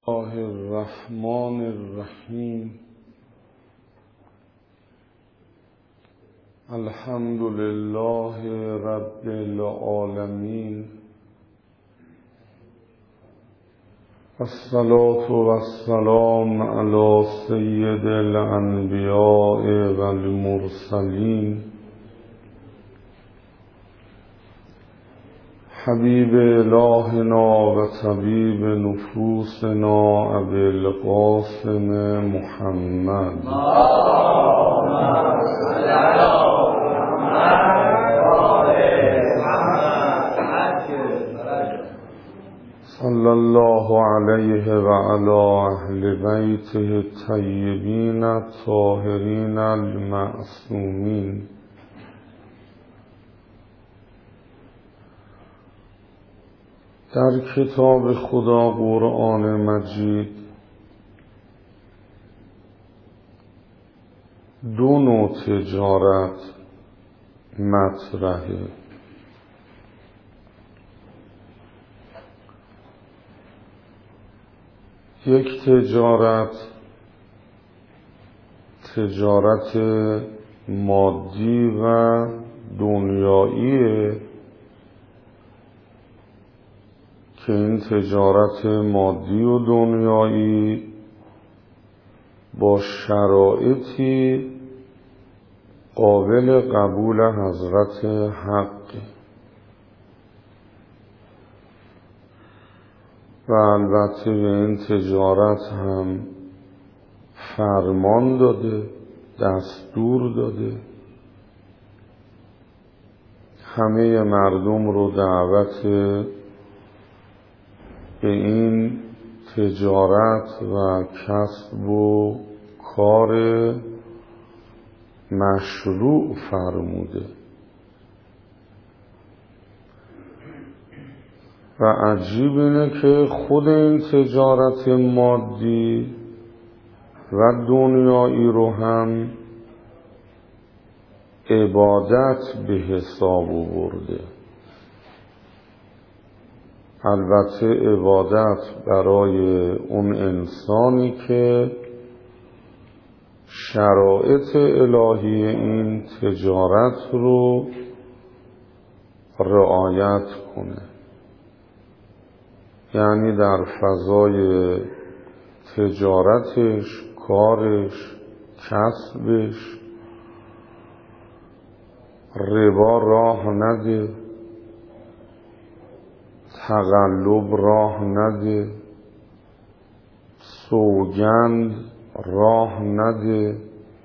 الله الرحمن الرحیم. الحمد لله رب العالمین، الصلاة والسلام علی سید الانبیاء والمرسلین، حبیب الهنا و طبیب نفوسنا ابی القاسم محمد صلی الله علیه و علی اهل بیته الطیبین الطاهرین المعصومین. در کتاب خدا قرآن مجید دو نوع تجارت مطرحه. یک تجارت مادی و دنیاییه که این تجارت مادی و دنیایی با شرایطی قابل قبول حضرت حق و البته به این تجارت هم فرمان داده، دستور داده، همه مردم رو دعوت به این تجارت و کسب و کار مشروع فرموده. و عجیب اینه که خود این تجارت مادی و دنیایی رو هم عبادت به حساب آورده. البته عبادت برای اون انسانی که شرایط الهی این تجارت رو رعایت کنه، یعنی در فضای تجارتش، کارش، کسبش ربا راه نده، تقلب راه نده، سوگند راه نده،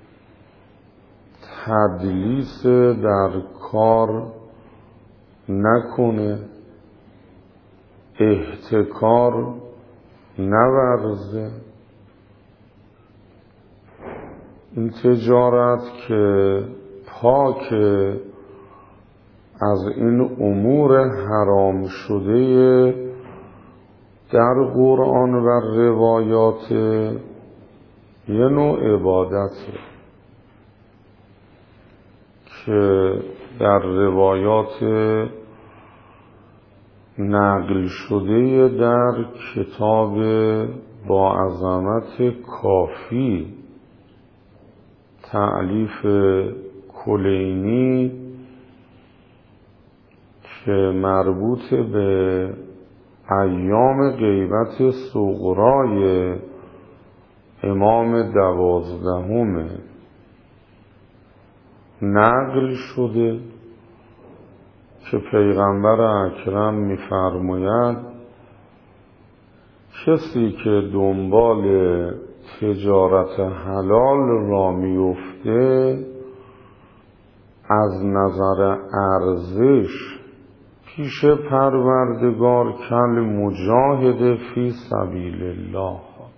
تدلیس در کار نکنه، احتکار نورزه. این تجارت که پاک از این امور حرام شده در قرآن و روایات یه نوع عبادته که در روایات نقل شده در کتاب با عظمت کافی تألیف کلینی که مربوط به ایام غیبت صغرای امام 12 نقل شده که پیغمبر اکرم می‌فرماید کسی که دنبال تجارت حلال را میفته از نظر ارزش پیش پروردگار کل مجاهد فی سبیل الله،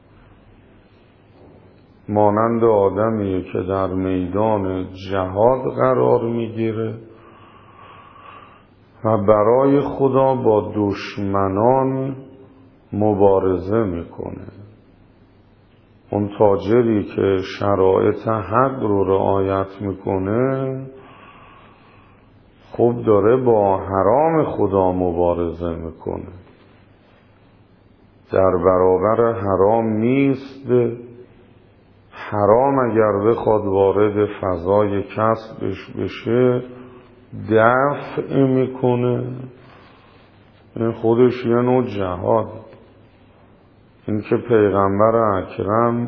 مانند آدمیه که در میدان جهاد قرار میگیره و برای خدا با دشمنان مبارزه میکنه. اون تاجری که شرایط حق رو رعایت میکنه خب داره با حرام خدا مبارزه میکنه. در برابر حرام نیست. حرام اگر بخواد وارد فضای کسبش بشه دفع میکنه. این خودش یه نوع جهاد. این که پیغمبر اکرم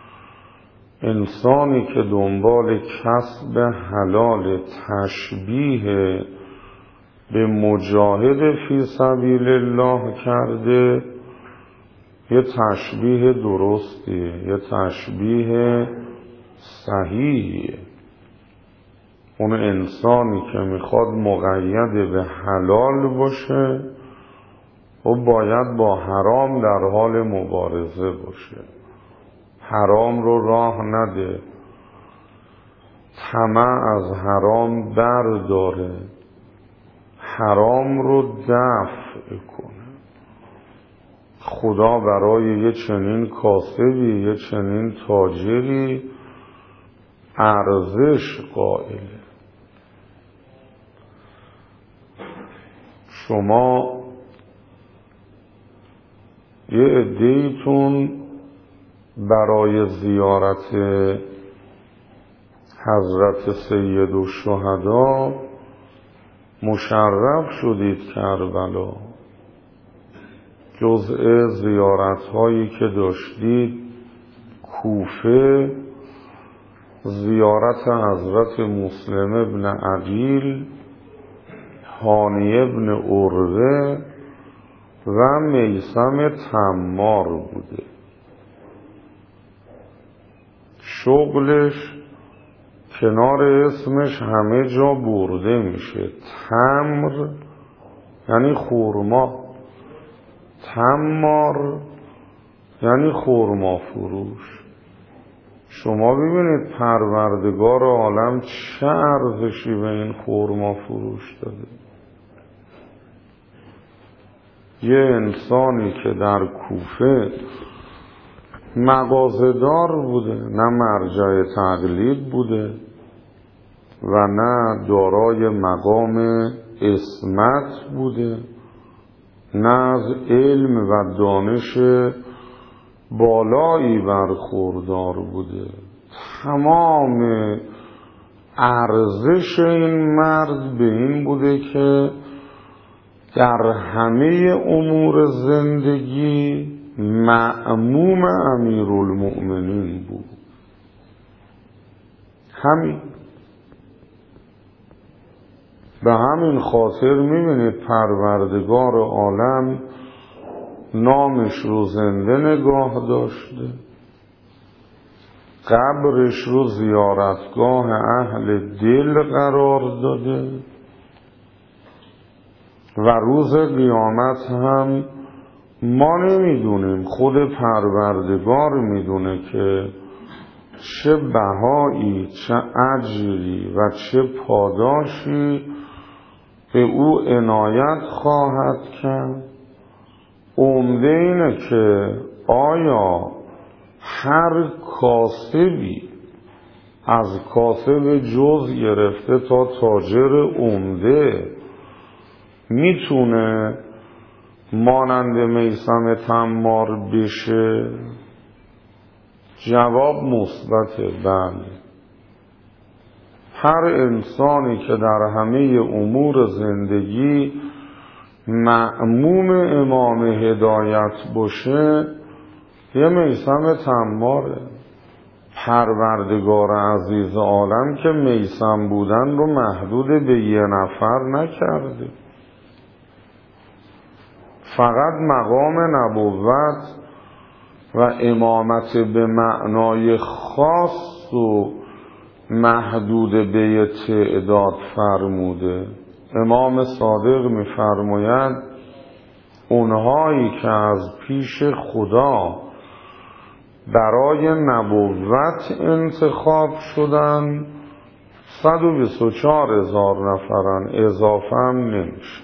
انسانی که دنبال کسب حلال تشبیه به مجاهد فی سبیل الله کرده، یه تشبیه درستیه، یه تشبیه صحیحیه. اون انسانی که میخواد مقید به حلال باشه و باید با حرام در حال مبارزه باشه. حرام رو راه نده، طمع از حرام برداره، حرام رو دفع کنه. خدا برای یه چنین کاسبی، یه چنین تاجری ارزش قائله. شما یه عده‌ایتون برای زیارت حضرت سید الشهدا مشرف شدید کربلا. جزء زیارت هایی که داشتید کوفه، زیارت حضرت مسلم ابن عقیل، هانی ابن عروه و میثم تمار بوده. شغلش کنار اسمش همه جا برده میشه. تمر یعنی خرما، تمار یعنی خرما فروش. شما ببینید پروردگار عالم چه ارزشی به این خرما فروش داده. یه انسانی که در کوفه مغازه‌دار بوده، نه مرجع تقلید بوده و نه دارای مقام عصمت بوده، نه از علم و دانش بالایی برخوردار بوده. تمام ارزش این مرد به این بوده که در همه امور زندگی مأموم امیرالمؤمنین بود. همین. به همین خاطر میبینید پروردگار عالم نامش رو زنده نگاه داشته، قبرش رو زیارتگاه اهل دل قرار داده و روز قیامت هم ما نمیدونیم، خود پروردگار میدونه که چه بهایی، چه اجری و چه پاداشی به او عنایت خواهد کرد. عمده اینه که آیا هر کاسبی از کاسب جز گرفته تا تاجر عمده میتونه مانند میثم تمار بشه؟ جواب مثبته، بله. هر انسانی که در همه امور زندگی مأموم امام هدایت باشه یه میثم تماره. پروردگار عزیز عالم که میثم بودن رو محدود به یه نفر نکرده. فقط مقام نبوت و امامت به معنای خاص و محدود به یه تعداد فرموده. امام صادق می‌فرماید اونهایی که از پیش خدا برای نبوت انتخاب شدن 124,000 نفرن، اضافه هم نمیشه.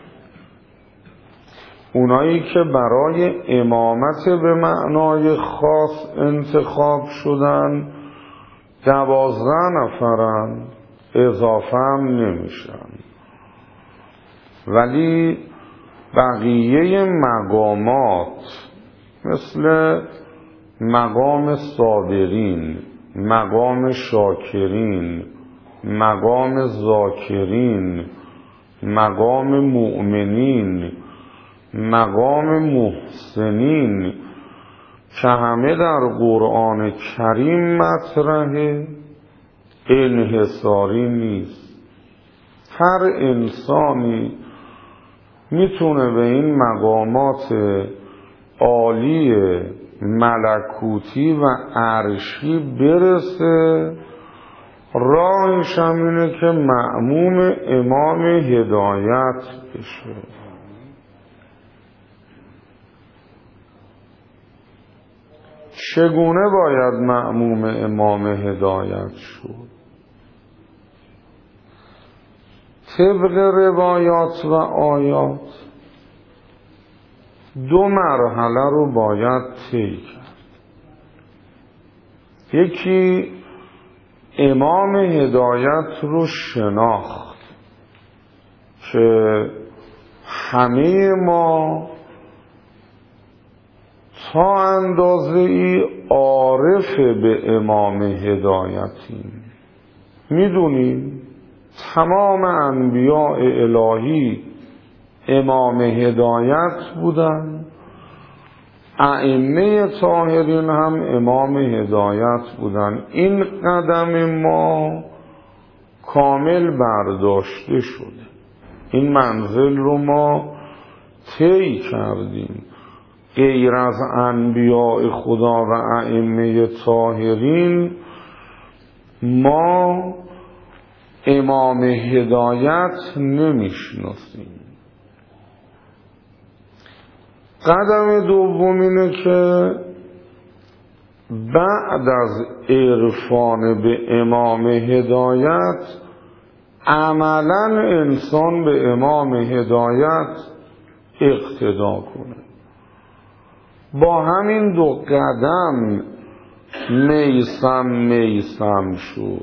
اونایی که برای امامت به معنای خاص انتخاب شدن 12 نفرن، اضافه هم نمیشن. ولی بقیه مقامات مثل مقام صابرین، مقام شاکرین، مقام ذاکرین، مقام مؤمنین، مقام محسنین که همه در قرآن کریم مطرحه، انحصاری نیست. هر انسانی میتونه به این مقامات عالی ملکوتی و عرشی برسه. راهش هم اینه که مأموم امام هدایت بشه. چگونه باید مأموم امام هدایت شد؟ طبق روایات و آیات 2 مرحله رو باید طی کرد. یکی امام هدایت رو شناخت که همه ما تا اندازه ای عارف به امام هدایتیم. میدونیم تمام انبیاء الهی امام هدایت بودن، ائمه طاهرین هم امام هدایت بودن. این قدم ما کامل برداشته شده، این منزل رو ما طی کردیم. غیر از انبیاء خدا و ائمه طاهرین ما امام هدایت نمیشناسیم. قدم دوم اینه که بعد از عرفان به امام هدایت عملا انسان به امام هدایت اقتدا کنه. با همین 2 قدم میسم شد،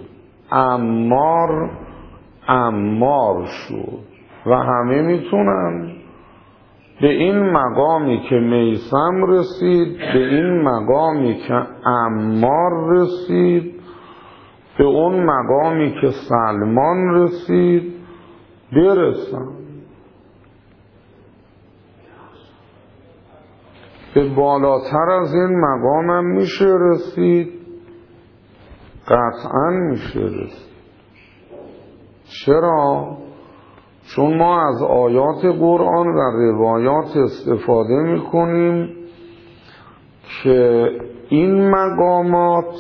عمار شد و همه میتونن به این مقامی که میسم رسید، به این مقامی که عمار رسید، به اون مقامی که سلمان رسید برسن. به بالاتر از این مقام هم میشه رسید، قطعا میشه رسید. چرا؟ چون ما از آیات قرآن و روایات استفاده میکنیم که این مقامات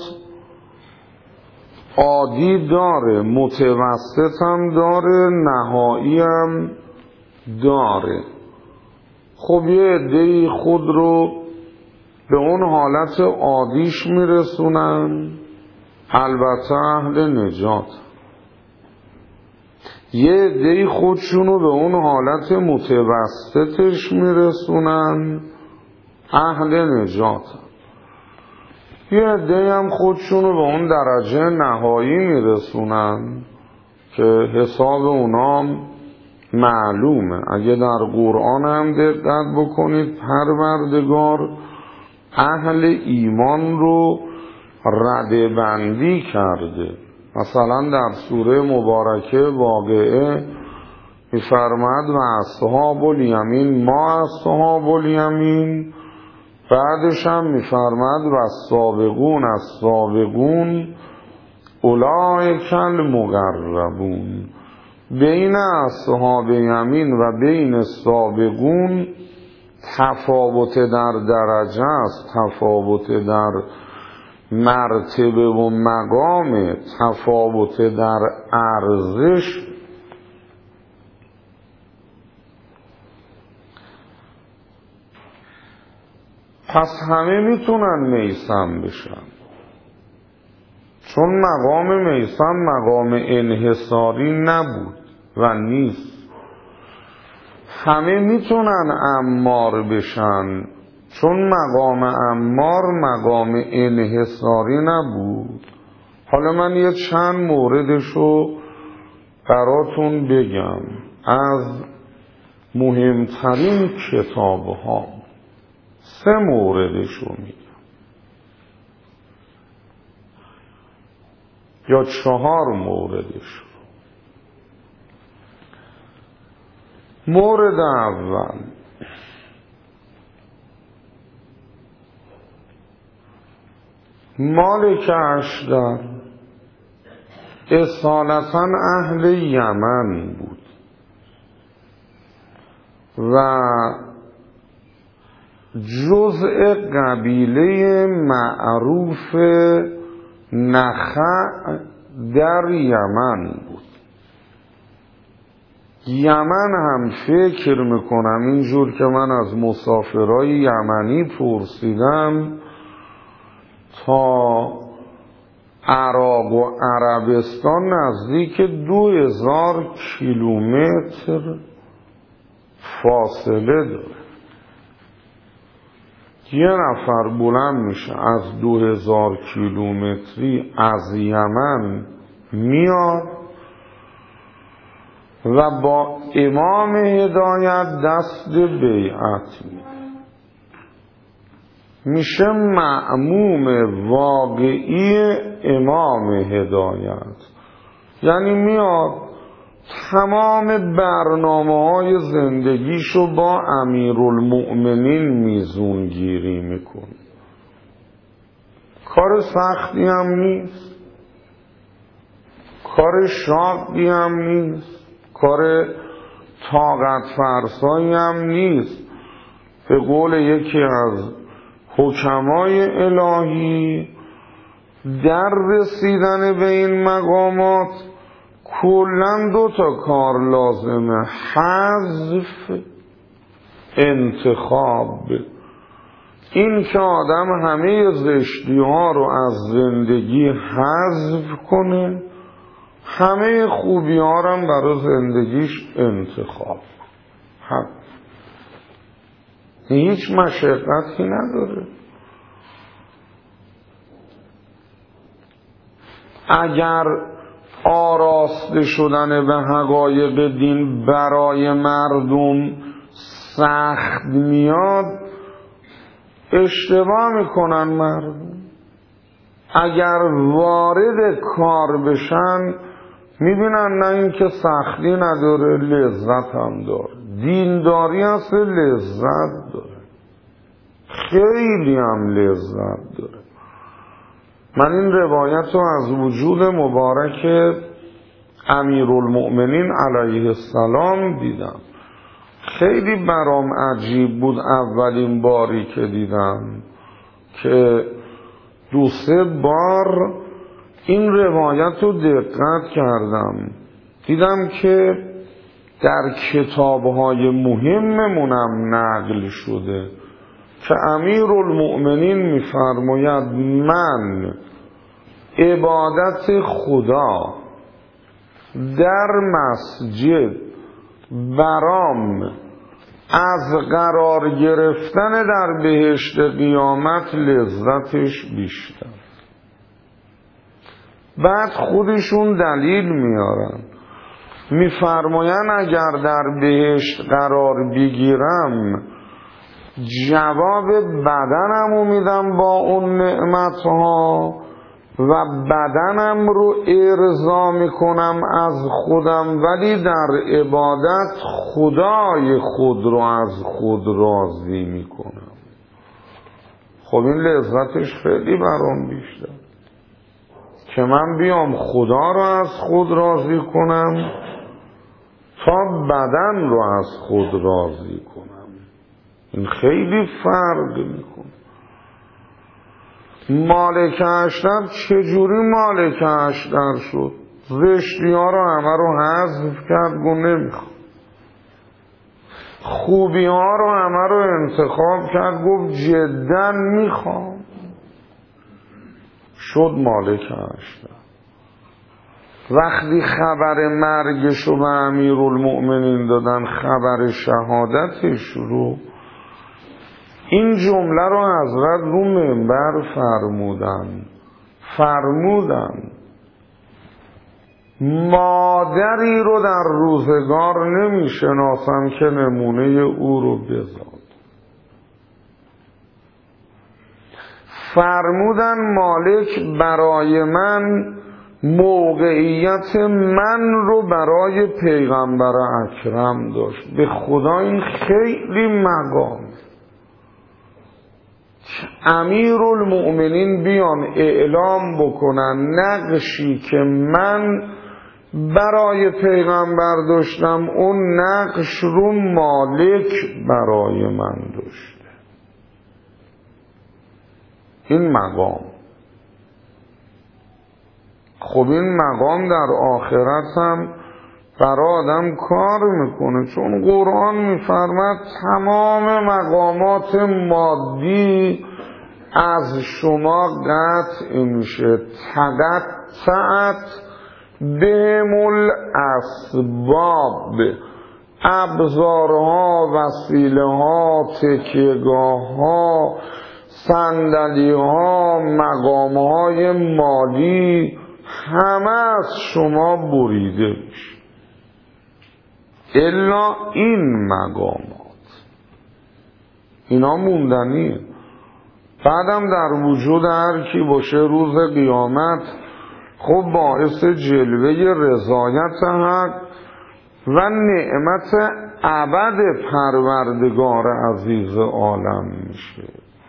عادی داره، متوسط هم داره، نهایی هم داره. خب یه عده‌ای خود رو به اون حالت عادیش میرسونن، البته اهل نجات. یه عده‌ای خودشونو به اون حالت متوسطش میرسونن، اهل نجات. یه عده‌ای هم خودشونو به اون درجه نهایی میرسونن که حساب اونام معلومه. اگه در قرآن هم دقت بکنید پروردگار اهل ایمان رو ردبندی کرده. مثلا در سوره مبارکه واقعه میفرماد و اصحاب الیمین ما اصحاب الیمین، بعدش هم میفرماد و السابقون السابقون اولئک المقربون. بین اصحاب یمین و بین سابقون تفاوت در درجه است، تفاوت در مرتبه و مقام، تفاوت در ارزش. پس همه میتونن میسم بشن، چون مقام میسم مقام انحصاری نبود و نیست. همه میتونن عمار بشن، چون مقام عمار مقام انحصاری نبود. حالا من یه چند موردشو براتون بگم از مهمترین کتاب‌ها. 3 موردشو میگم یا 4 موردشو. مورد اول، مالک اشتر اصالتا اهل یمن بود و جزء قبیله معروف نخع در یمن بود. یمن هم فکر میکنم اینجور که من از مسافرای یمنی پرسیدم تا عراق و عربستان نزدیک 2000 کیلومتر فاصله داره. یه نفر بلند میشه از 2000 کیلومتری از یمن میاد و با امام هدایت دست بیعت میده، میشه مأموم واقعی امام هدایت. یعنی میاد تمام برنامه‌های زندگیشو با امیرالمؤمنین میزون گیری میکنه. کار سختی هم نیست، کار شاقی هم نیست، کار طاقت فرسایی هم نیست. به قول یکی از حکمای الهی، در رسیدن به این مقامات کلاً 2 کار لازمه: حذف، انتخاب. این که آدم همه زشتی ها رو از زندگی حذف کنه، همه خوبی ها رو هم برای زندگیش انتخاب کنه. هیچ مشقتی نداره. اگر آراسته شدن به حقایق دین برای مردم سخت میاد، اشتباه میکنن مردم. اگر وارد کار بشن میبینن نه اینکه سختی نداره، لذت هم داره. دینداری هست، لذت داره، خیلی هم لذت داره. من این روایت رو از وجود مبارک امیرالمؤمنین علیه السلام دیدم. خیلی برام عجیب بود اولین باری که دیدم که 2-3 بار این روایت رو دقت کردم، دیدم که در کتاب‌های مهممونم نقل شده که امیرالمؤمنین می‌فرماید من عبادت خدا در مسجد برام از قرار گرفتن در بهشت قیامت لذتش بیشتر. بعد خودشون دلیل میارن، میفرماین اگر در بهشت قرار بگیرم جواب بدنمو میدم با اون نعمتها و بدنم رو ارضا میکنم از خودم، ولی در عبادت خدای خود رو از خود راضی میکنم. خب این لذتش خیلی برام بیشتر که من بیام خدا رو از خود راضی کنم تا بدن رو از خود راضی کنم. این خیلی فرق میکنه. مالک اشتر چجوری مالک اشتر شد؟ زشتی ها رو همه رو حذف کرد، گفت نمیخوام. خوبی ها رو همه رو انتخاب کرد، گفت جدا میخوام. شد مالک اشتر. وقتی خبر مرگش رو به امیرالمؤمنین دادن، خبر شهادتش رو، این جمله رو حضرت رو منبر فرمودن مادری رو در روزگار نمی شناسم که نمونه او رو بزاد. فرمودن مالک برای من موقعیت من رو برای پیغمبر اکرم داشت. به خدا این خیلی مقام، امیرالمؤمنین بیان اعلام بکنن نقشی که من برای پیغمبر داشتم اون نقش رو مالک برای من داشته. این مقام، خب این مقام در آخرت هم برای آدم کار میکنه، چون قرآن میفرماد تمام مقامات مادی از شما قطع میشه. تقطعت بهم الاسباب، ابزارها، وسیله ها، تکیهگاه ها، صندلی ها، مقام های مالی همه از شما بریده میشه الا این مقامات، اینا موندنیه. بعدم در وجود هر کی باشه روز قیامت خب باعث جلوه رضایت حق و نعمت ابد پروردگار عزیز عالم میشه.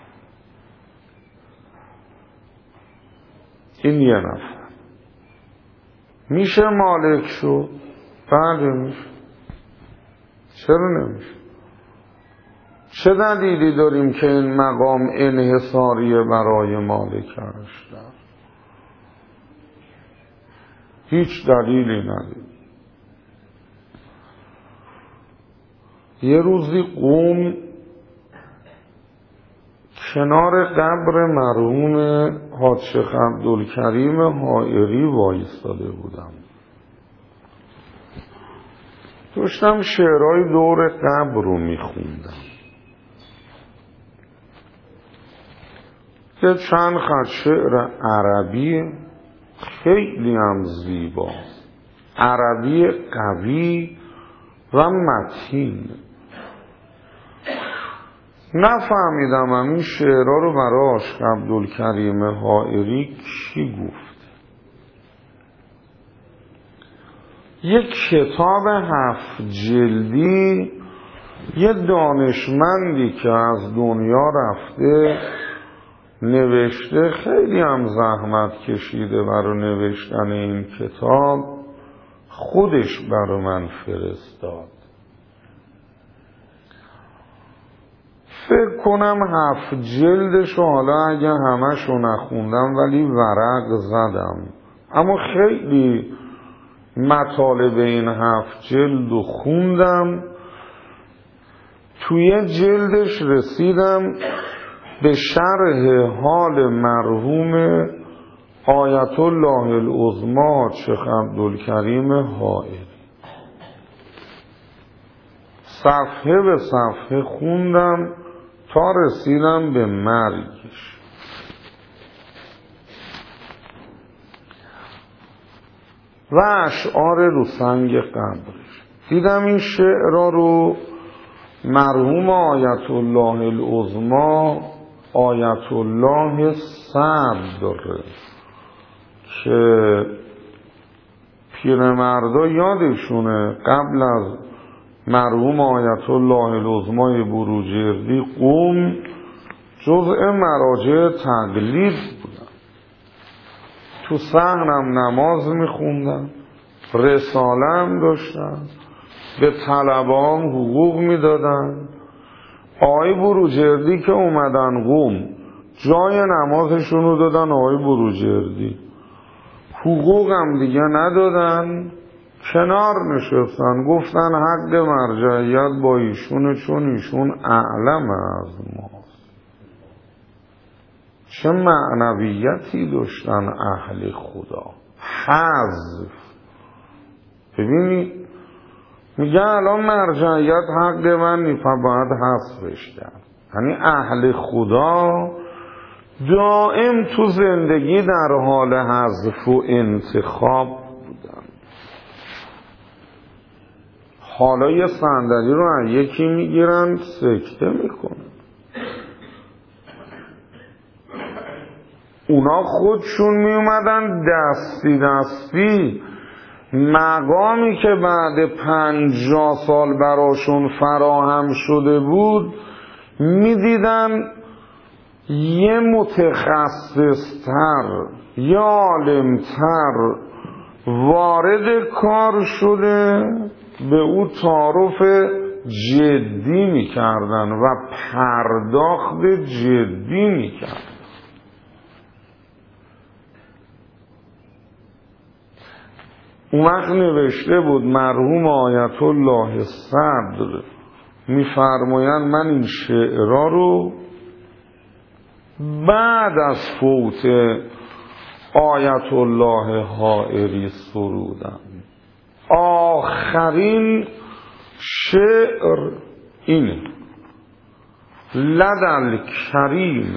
این یه نفر میشه مالک شد؟ بله میشه. چرا نمیشه؟ چه دلیلی داریم که این مقام انحصاریه برای مالک هستن؟ هیچ دلیلی نداریم. یه روزی قوم کنار قبر مرحوم حاج شیخ عبدالکریم حائری وایستاده بودم، داشتم شعرهای دور قبر رو میخوندم. یه چند خط شعر عربی خیلی هم زیباست، عربی قوی و متین. نفهمیدم این شعرها رو برای عاشق عبدالکریم حائری کی گفت. یک کتاب 7 جلدی یه دانشمندی که از دنیا رفته نوشته، خیلی هم زحمت کشیده برای نوشتن این کتاب، خودش برای من فرستاد. فکر کنم 7 جلدش، حالا اگه همشو نخوندم ولی ورق زدم، اما خیلی مطالب این 7 جلد رو خوندم. توی جلدش رسیدم به شرح حال مرحوم آیت الله العظمی شیخ عبدالکریم حائری. صفحه به صفحه خوندم تا رسیدم به مرگش. و اشعار رو سنگ قبرش. دیدم این شعرها رو مرحوم آیت الله العظمی آیت الله صدر که پیرمردا یادشونه قبل از مرحوم آیت الله العظمی بروجردی قوم جزء مراجع تقلید بودن، تو صحنم نماز میخوندن، رساله هم داشتن، به طلبه‌ام حقوق میدادن. آقای بروجردی که اومدن قوم جای نمازشون رو دادن آقای بروجردی، حقوق هم دیگه ندادن، کنار نشستن، گفتن حق مرجعیت با ایشونه چون ایشون اعلم از ماست. چه معنویتی داشتن اهل خدا. حذف، ببینید میگه الان مرجعیت حق من نیست باید حذفش کرد. یعنی اهل خدا دائم تو زندگی در حال حذف و انتخاب بودن. حالا یه صندلی رو از یکی میگیرن سکته میکنن. اونا خودشون می اومدن دستی دستی مقامی که بعد 50 سال براشون فراهم شده بود می دیدن یه متخصصتر یا عالمتر وارد کار شده، به او تعارف جدی می کردن و پرداخت جدی می کردن. اون وقت نوشته بود مرحوم آیت الله صدر می‌فرمایند من این شعرها رو بعد از فوت آیت الله حائری سرودم. آخرین شعر اینه: لدل کریم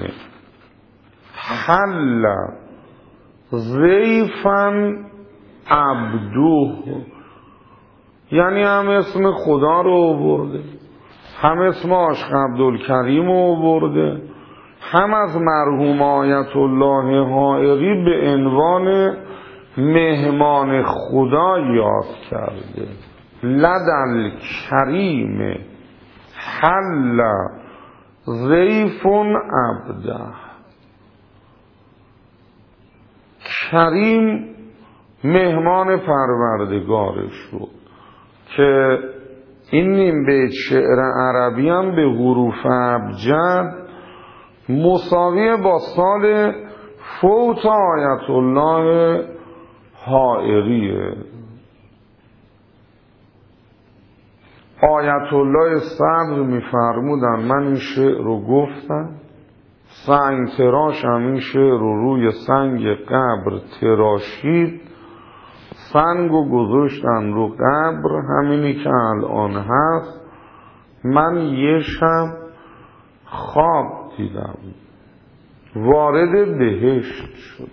حل ضیفا عبدوه، یعنی هم اسم خدا رو آورده، هم اسم عاشق عبدالکریم رو آورده، هم از مرحوم آیت الله حائری به عنوان مهمان خدا یاد کرده. لدل کریم حل ضیف عبده. کریم مهمان پروردگارش شد که این نیم بیت شعر عربی هم به حروف ابجد مساوی با سال فوت آیت الله حائریه. آیت الله صدر می‌فرمودن من این شعر رو گفتم، سنگ تراش هم این شعر رو روی سنگ قبر تراشید، سنگ رو گذاشتن رو قبر، همینی که الان هست. من یه شب خواب دیدم، وارد بهشت شدم.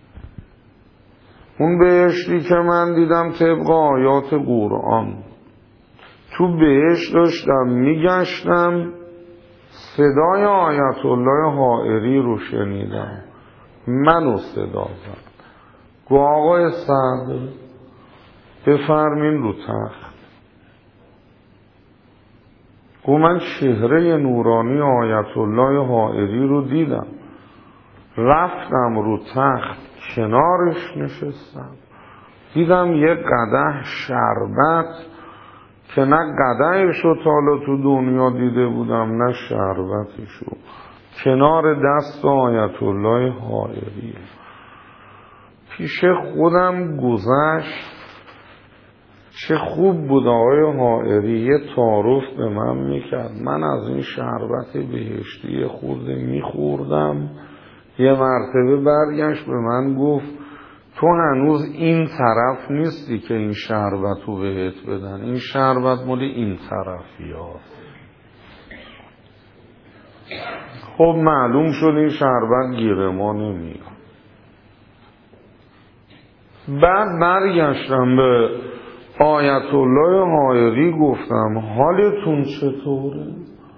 اون بهشتی که من دیدم طبق آیات قرآن، تو بهشت داشتم میگشتم، صدای آیت الله حائری رو شنیدم، منو صدا زد. گو آقای صدر بفرمین رو تخت. گو من چهره نورانی آیت الله حائری رو دیدم، رفتم رو تخت کنارش نشستم، دیدم یه قدح شربت که نه قدحشو تا حالا تو دنیا دیده بودم نه شربتشو، کنار دست آیت الله حائری. پیش خودم گذشت چه خوب بود آقای حائری یه تعارف به من میکرد، من از این شربت بهشتی خورده میخوردم. یه مرتبه برگشت به من گفت تو هنوز این طرف نیستی که این شربت رو بهت بدن، این شربت مال این طرفی هست. خب معلوم شد این شربت گیر ما نمیاد. بعد برگشتم به آیت الله حائری گفتم حالتون چطوره؟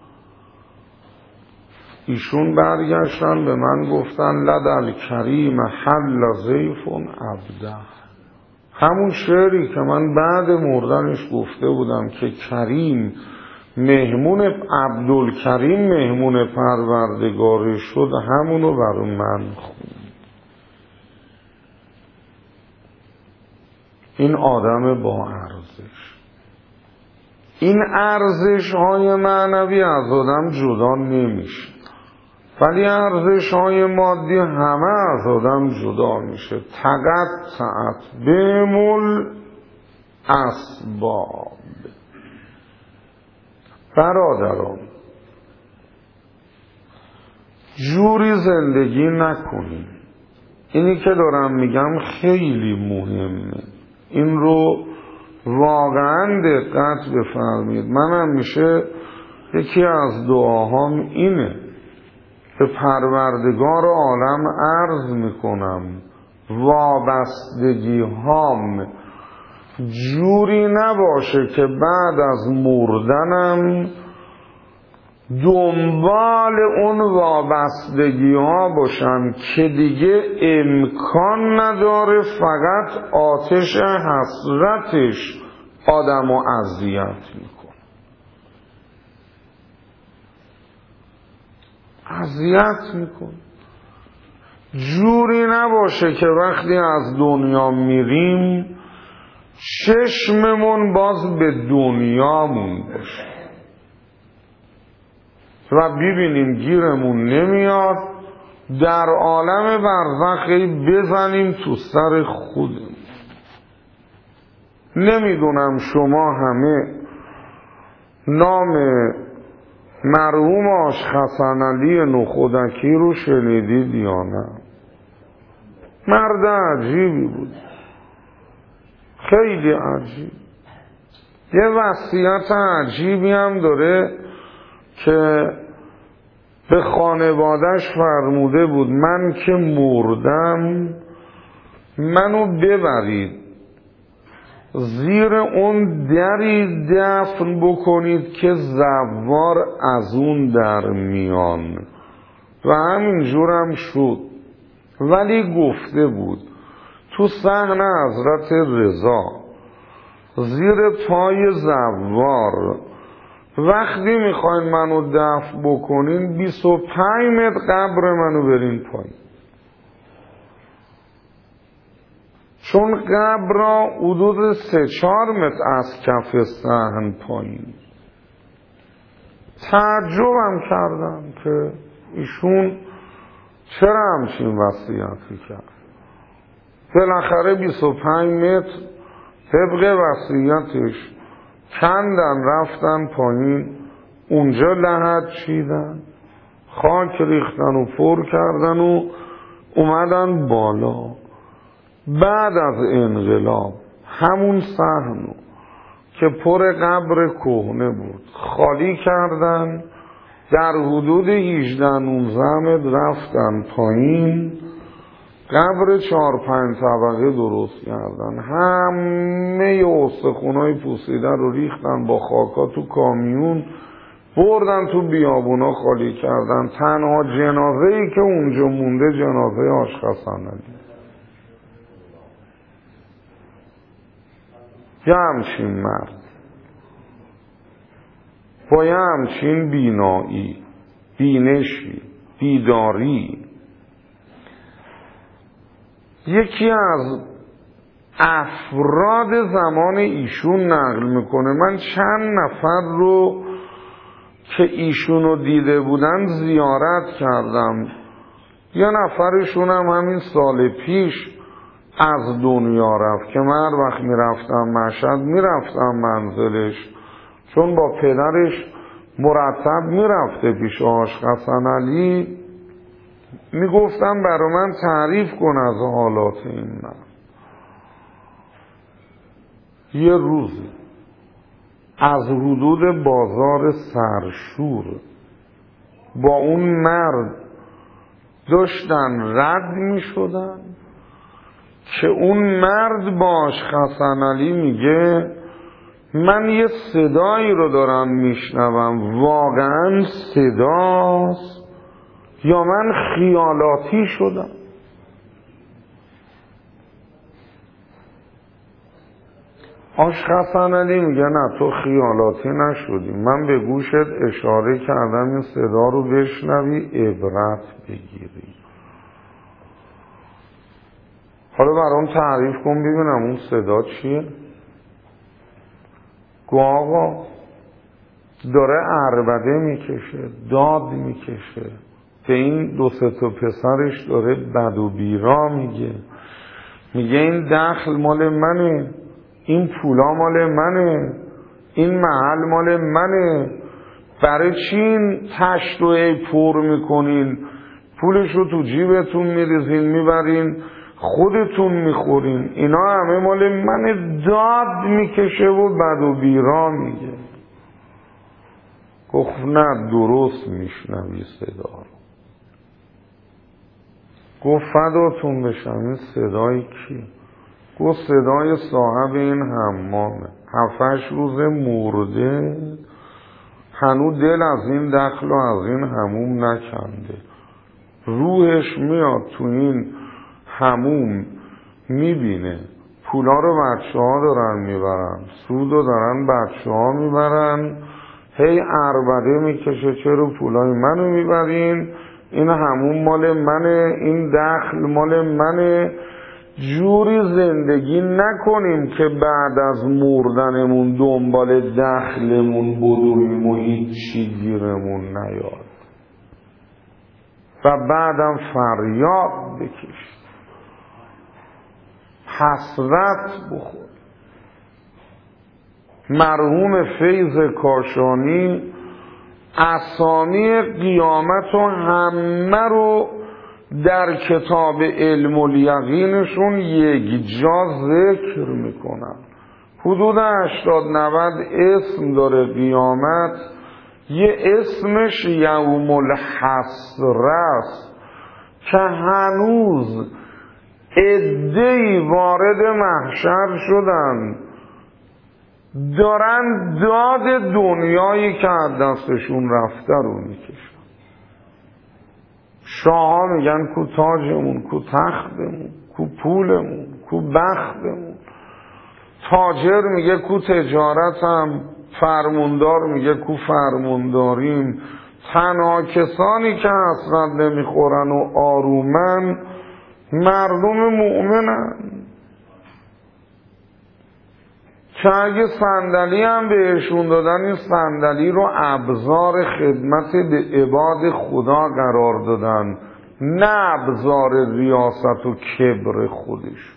ایشون برگشتن به من گفتن لدل کریم حل ضیف عبده. همون شعری که من بعد مردنش گفته بودم که کریم مهمون عبدالکریم مهمون پروردگارش شد، همونو برای من خوند. این آدم با ارزش، این ارزش های معنوی از آدم جدا نمیشه، ولی ارزش های مادی همه از آدم جدا میشه. تقطعت بهمول اسباب. برادران جوری زندگی نکنیم. اینی که دارم میگم خیلی مهمه، این رو واقعا دقت بفرمایید. من همیشه یکی از دعاهام اینه، به پروردگار عالم عرض میکنم وابستگی هام جوری نباشه که بعد از مردنم دنبال اون وابستگی ها باشن که دیگه امکان نداره، فقط آتش حسرتش آدم رو اذیت میکنه. اذیت میکنه. جوری نباشه که وقتی از دنیا میریم چشممون باز به دنیامون باشه و ببینیم گیرمون نمیاد، در عالم برزخی بزنیم تو سر خودمون. نمیدونم شما همه نام مرحوم آش حسن علی نخودکی رو شنیدید یا نه؟ مرد عجیبی بود، خیلی عجیب. یه وصیت عجیبی هم داره که به خانواده‌اش فرموده بود من که مردم منو ببرید زیر اون دری دفن بکنید که زوار از اون در میان، و همینجورم شد. ولی گفته بود تو صحن حضرت رضا زیر پای زوار وقتی میخواین منو دفن بکنین 25 متر قبر منو برین پایین، چون قبر را حدود 3-4 متر از کف صحن پایین. تعجبم کردم که ایشون چرا همچین وصیتی کرد. بالاخره 25 متر طبق وصیتش کندن رفتن پایین، اونجا لحد چیدن، خاک ریختن و پر کردن و اومدن بالا. بعد از انقلاب همون صحنو که پر قبر کهنه بود خالی کردن، در حدود 18-19 متر رفتن پایین، قبر 4-5 طبقه درست کردن، همه استخونای پوسیده رو ریختن با خاکا تو کامیون بردن تو بیابونا خالی کردن. تنها جنازه‌ای که اونجا مونده جنازه آش حسن علی. یه همچین مرد با یه همچین بینایی، بینشی، بیداری. یکی از افراد زمان ایشون نقل میکنه من چند نفر رو که ایشون رو دیده بودن زیارت کردم. یه نفرشون هم همین سال پیش از دنیا رفت که من هر وقت میرفتم مشهد میرفتم منزلش، چون با پدرش مرتب میرفته پیش آش حسن علی. میگفتم برای من تعریف کن از حالات این مرد. یه روزی از حدود بازار سرشور با اون مرد داشتن رد می شدن که اون مرد با آش حسن علی میگه من یه صدایی رو دارم میشنوم، واقعا صداست یا من خیالاتی شدم؟ آش حسن علی میگه نه تو خیالاتی نشدی، من به گوشت اشاره کردم این صدا رو بشنوی عبرت بگیری. حالا برام تعریف کن ببینم اون صدا چیه؟ گو آقا داره عربده میکشه، داد میکشه، به این 2-3 تا پسرش داره بد و بیرا میگه این دخل مال منه، این پولا مال منه، این محل مال منه، برای چی این تشت رو پر میکنین، پولش رو تو جیبتون میریزین میبرین خودتون میخورین، اینا همه مال منه. داد میکشه و بد و بیرا میگه. گفت نه درست میشنوی صدا رو. گفت فداتون بشم این صدای کی؟ گفت صدای صاحب این حمامه، 7-8 روز مرده هنوز دل از این دخل و از این حموم نکنده. روحش میاد تو این حموم، میبینه پولا رو بچه ها دارن میبرن، سود رو دارن بچه ها میبرن، هی عربده میکشه چرا پولای منو میبرین، این حموم مال منه، این دخل مال منه. جوری زندگی نکنیم که بعد از مردنمون دنبال دخلمون بدویم و هیچی گیرمون نیاد و بعدم فریاد بکشیم، حسرت بخور. مرحوم فیض کاشانی اسامی قیامت و همه رو در کتاب علم الیقینشون یک جا ذکر میکنن. حدود 80-90 اسم داره قیامت. یه اسمش یوم الحسره است که هنوز عده‌ای وارد محشر شدن دارن داد دنیایی که از دستشون رفته رو میکشن. شاها میگن کو تاجمون، کو تختمون، کو پولمون، کو بختمون. تاجر میگه کو تجارتم، فرموندار میگه کو فرمونداریم. تنها کسانی که حسرت نمیخورن و آرومن مردم مؤمنن که اگه صندلی هم بهشون دادن این صندلی رو ابزار خدمت به عباد خدا قرار دادن، نه ابزار ریاست و کبر خودش.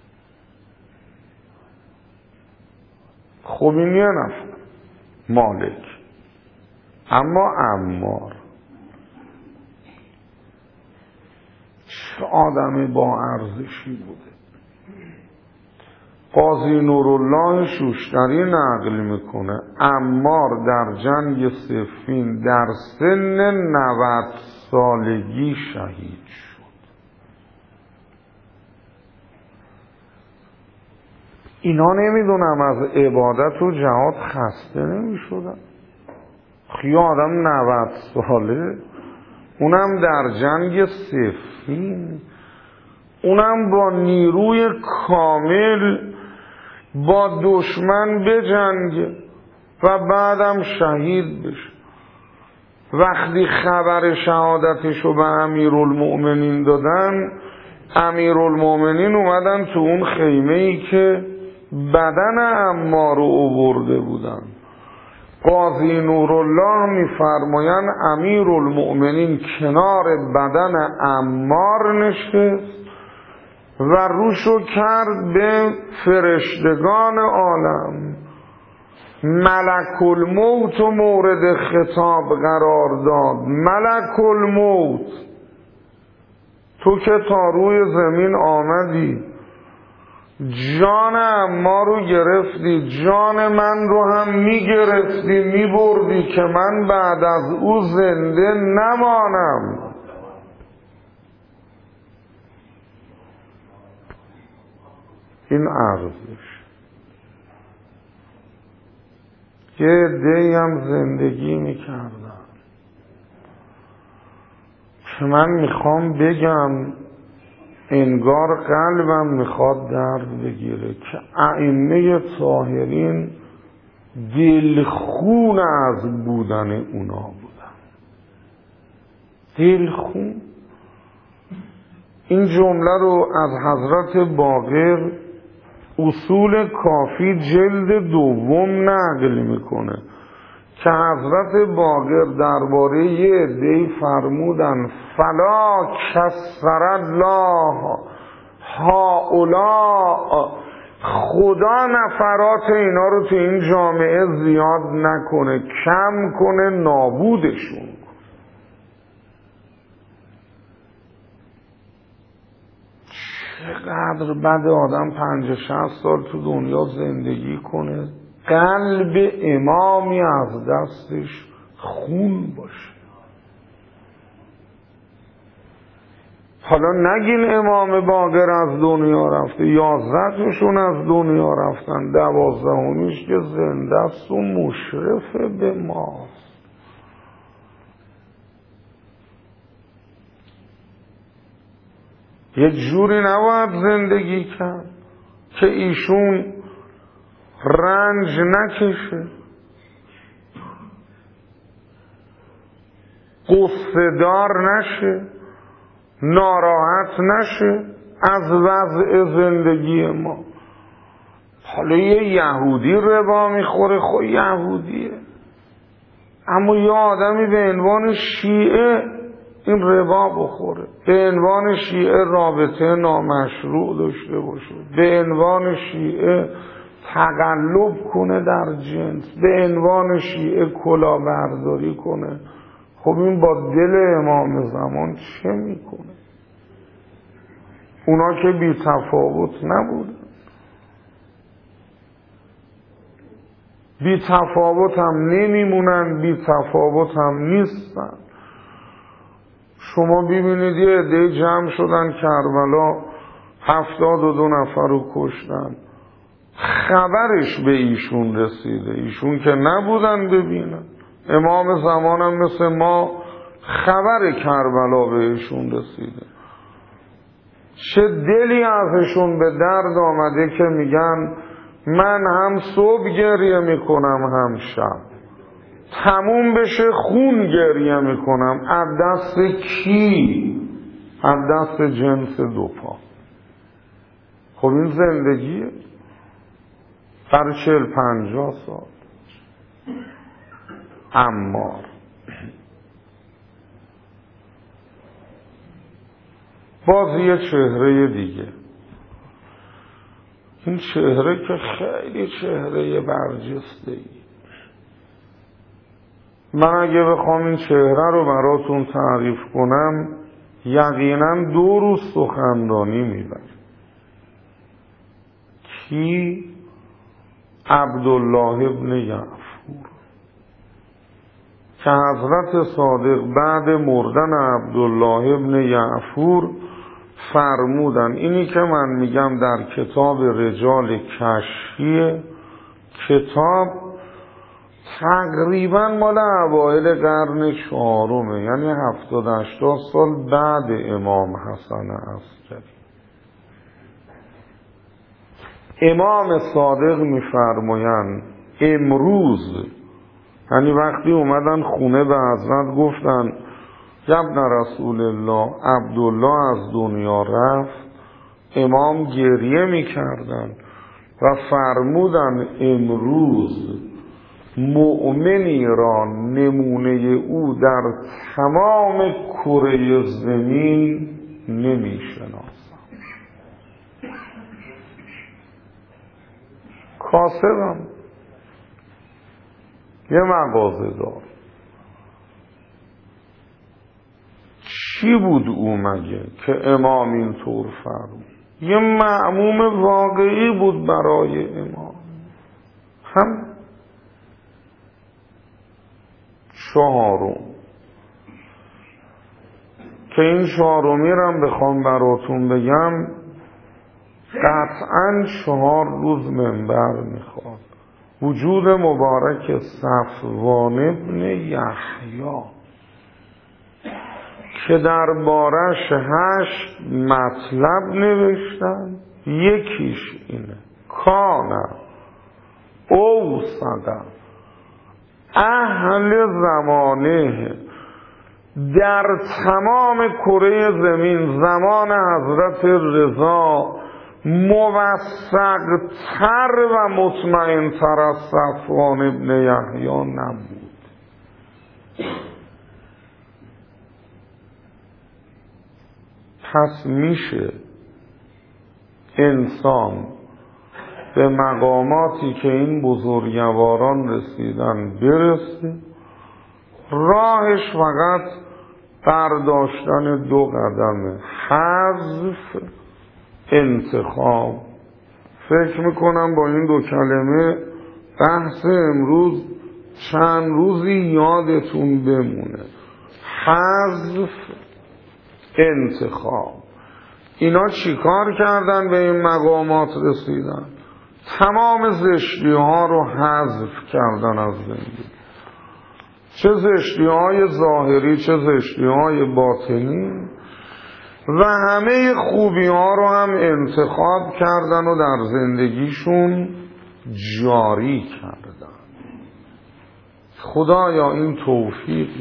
خب این یه نفر مالک، اما عمار چه آدم با ارزشی بوده. قاضی نورالله شوشتری نقل میکنه عمار در جنگ صفین در سن 90 سالگی شهید شد. اینا نمیدونم از عبادت و جهاد خسته نمیشدن؟ خیلی آدم 90 ساله، اونم در جنگ صفین، اونم با نیروی کامل با دشمن بجنگه و بعدم شهید بشه. وقتی خبر شهادتشو به امیرالمؤمنین دادن، امیرالمؤمنین اومدن تو اون خیمه‌ای که بدن عمار رو آورده بودن. قاضی نورالله میفرمایند امیرالمؤمنین کنار بدن عمار نشست و روشو کرد به فرشتگان عالم. ملک الموت و مورد خطاب قرار داد. ملک الموت، تو که تا روی زمین آمدی جان عمار رو گرفتی، جان من رو هم میگرفتی میبردی که من بعد از او زنده نمانم. این ارزش. یه عده‌ای هم زندگی میکردن که من میخوام بگم انگار قلبم میخواد درد بگیره که ائمه طاهرین دلخون از بودن اونا بودن. دلخون. این جمله رو از حضرت باقر اصول کافی جلد 2 نقل میکنه که حضرت باقر درباره یه عده‌ای فرمودن فلا کسر الله هؤلاء، خدا نفرات اینا رو تو این جامعه زیاد نکنه، کم کنه، نابودشون. چقدر بده آدم 50-60 سال تو دنیا زندگی کنه قلب امامی از دستش خون باشه. حالا نگین امام باقر از دنیا رفته، 11 از دنیا رفتن، 12 که زنده است و مشرف به ماست. یک جوری نباید زندگی کرد که ایشون رنج نکشه، غصه دار نشه، ناراحت نشه از وضع زندگی ما. حالا یه یهودی ربا میخوره، خب یهودیه، اما یه آدمی به عنوان شیعه این ربا بخوره، به عنوان شیعه رابطه نامشروع داشته باشه، به عنوان شیعه تقلب کنه در جنس، به عنوان شیعه کلاهبرداری کنه، خب این با دل امام زمان چه میکنه؟ اونا که بی تفاوت نبودن، بی تفاوت هم نمیمونن، بی تفاوت هم نیستن. شما ببینید یه عده جمع شدن کربلا 72 نفر رو کشتن، خبرش به ایشون رسیده، ایشون که نبودن ببینن. امام زمان هم مثل ما خبر کربلا به ایشون رسیده، چه دلی ازشون به درد آمده که میگن من هم صبح گریه میکنم هم شب، تموم بشه خون گریه میکنم. از دست کی؟ از دست جنس دو پا. خب این زندگیه در 40-50 سال. عمار باز یه چهره دیگه، این چهره که خیلی چهره برجسته‌ای. من اگه بخوام این چهره رو براتون تعریف کنم یقینا 2 روز سخنرانی میبرم. کی؟ عبدالله ابن یعفور، که حضرت صادق بعد مردن عبدالله ابن یعفور فرمودن، اینی که من میگم در کتاب رجال کشفیه، کتاب تقریبا مال اوایل قرن 4، یعنی 70-80 سال بعد امام حسن عسکری. امام صادق میفرمایند امروز، یعنی وقتی اومدن خونه به حضرت گفتن ابن رسول الله عبدالله از دنیا رفت، امام گریه میکردن و فرمودن امروز مؤمنی را نمونه او در تمام کره زمین نمیشناسم. کاسبم، یه مغازه دار، چی بود او مگه که امام اینطور فرمود؟ یه معموم واقعی بود برای امام. هم 4 که این 4 رو بخوام براتون بگم قطعاً 4 روز منبر میخواد. وجود مبارک صفوان ابن یحیی که دربارش 8 مطلب نوشتن، یکیش اینه کان اوثق اهل زمانه، در تمام کره زمین زمان حضرت رضا موثق‌تر و مطمئن‌تر از صفوان ابن یحیی نبود. پس میشه انسان به مقاماتی که این بزرگواران رسیدن برسه، راهش فقط برداشتن 2 قدمه: حذف، انتخاب. فکر میکنم با این 2 کلمه بحث امروز چند روزی یادتون بمونه: حذف، انتخاب. اینا چیکار کردن به این مقامات رسیدن؟ تمام زشتی ها رو حذف کردن از زندگی، چه زشتی های ظاهری چه زشتی های باطنی. و همه خوبی ها رو هم انتخاب کردن و در زندگیشون جاری کردن. خدایا این توفیقی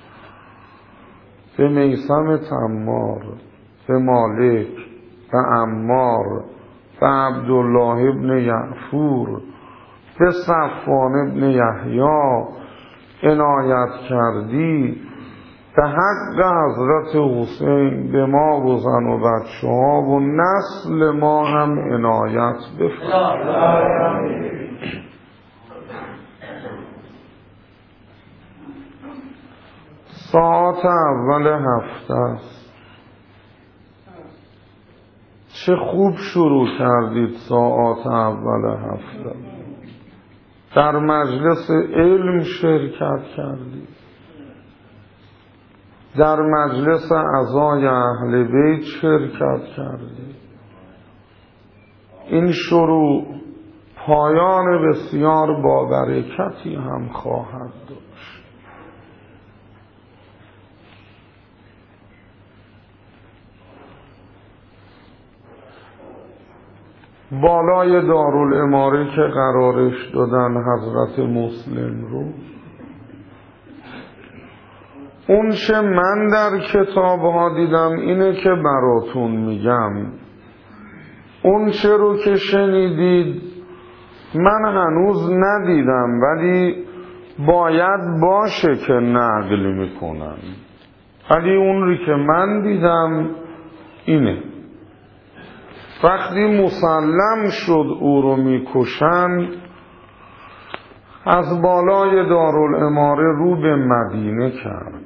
به میثم تمار، به مالک، به عمار، به عبدالله ابن یعفور، به صفوان ابن یحیی عنایت کردی، به حق حضرت حسین به ما و زن و بچه ها و نسل ما هم عنایت بفرما. ساعت اول هفته است. چه خوب شروع کردید ساعت اول هفته. در مجلس علم شرکت کردید، در مجلس عزای اهل بیت شرکت کردید. این شروع پایان بسیار با برکتی هم خواهد داشت. بالای دارالاماره که قرارش دادن حضرت مسلم رو، اون چه من در کتاب ها دیدم اینه که براتون میگم. اون چه رو که شنیدید من هنوز ندیدم، ولی باید باشه که نقل میکنم. ولی اون رو که من دیدم اینه. وقتی مسلم شد او رو میکشن، از بالای دارالاماره رو به مدینه کرد.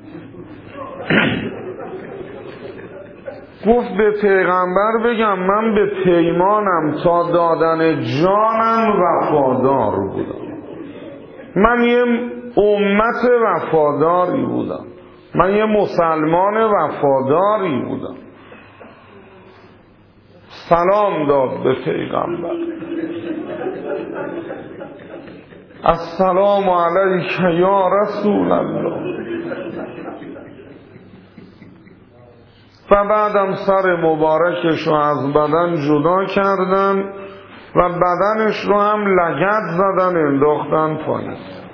گفت به پیغمبر بگم من به پیمانم تا دادن جانم وفادار بودم. من یه امت وفاداری بودم، من یه مسلمان وفاداری بودم. سلام داد به پیغمبر. السلام علیک یا رسول الله. و بعدم سر مبارکش رو از بدن جدا کردن و بدنش رو هم لگد زدن انداختن پایین.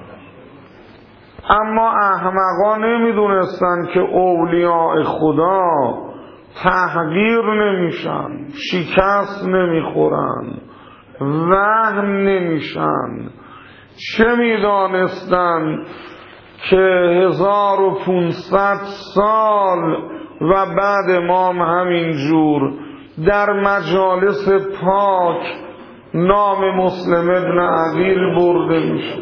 اما احمقا نمیدونستن که اولیاء خدا تحقیر نمیشن، شکست نمیخورن، وهم نمیشن. چه میدانستن که 1500 سال و بعد امام همین جور در مجالس پاک نام مسلم ابن عقیل برده میشه.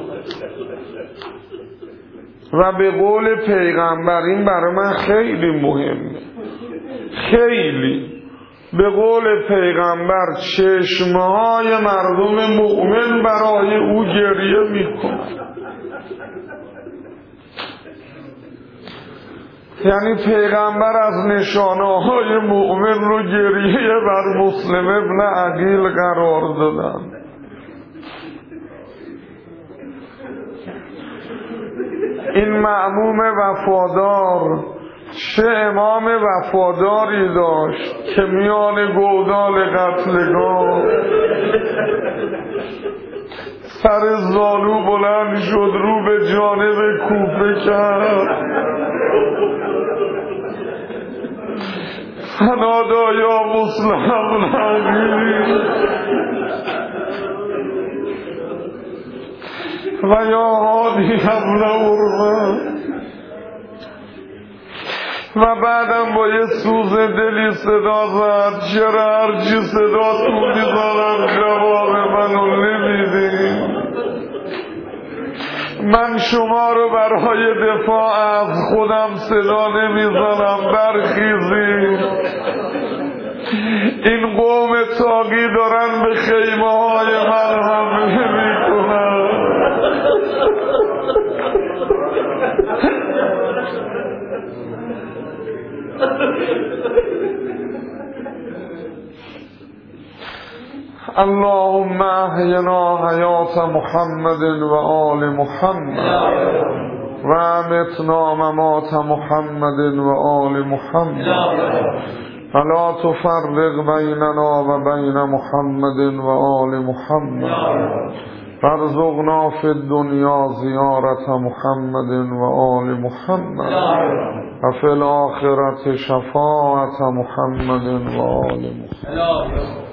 و به قول پیغمبر، این برای من خیلی مهمه، خیلی، به قول پیغمبر چشمهای مردم مؤمن برای او گریه میکنن. یعنی پیغمبر از نشانه های مؤمن رو گریه بر مسلم ابن عقیل قرار دادن. این مأموم وفادار چه امام وفاداری داشت که میان گودال قتلگاه سر زانو بلند شد، رو به جانب کوفه کرد، فنادا یا مسلم ابن عقیل و یا هادی ابن عروه. و بعدم با یه سوز دلی صدا زد، چرا هرچی صدا تو میزنم جواب منو نمیدین؟ من شما رو برای دفاع از خودم صدا نمیزنم، برخیزید. این قوم طاغی دارن به خیمه های من حمله میکنن. اللهم احینا حیات محمد و آل محمد و امتنا ممات محمد و آل محمد ولا تفرق بیننا و بین محمد و آل محمد وارزقنا فی الدنیا زیارت محمد و آل محمد و فی الآخرة شفاعت محمد و آل محمد.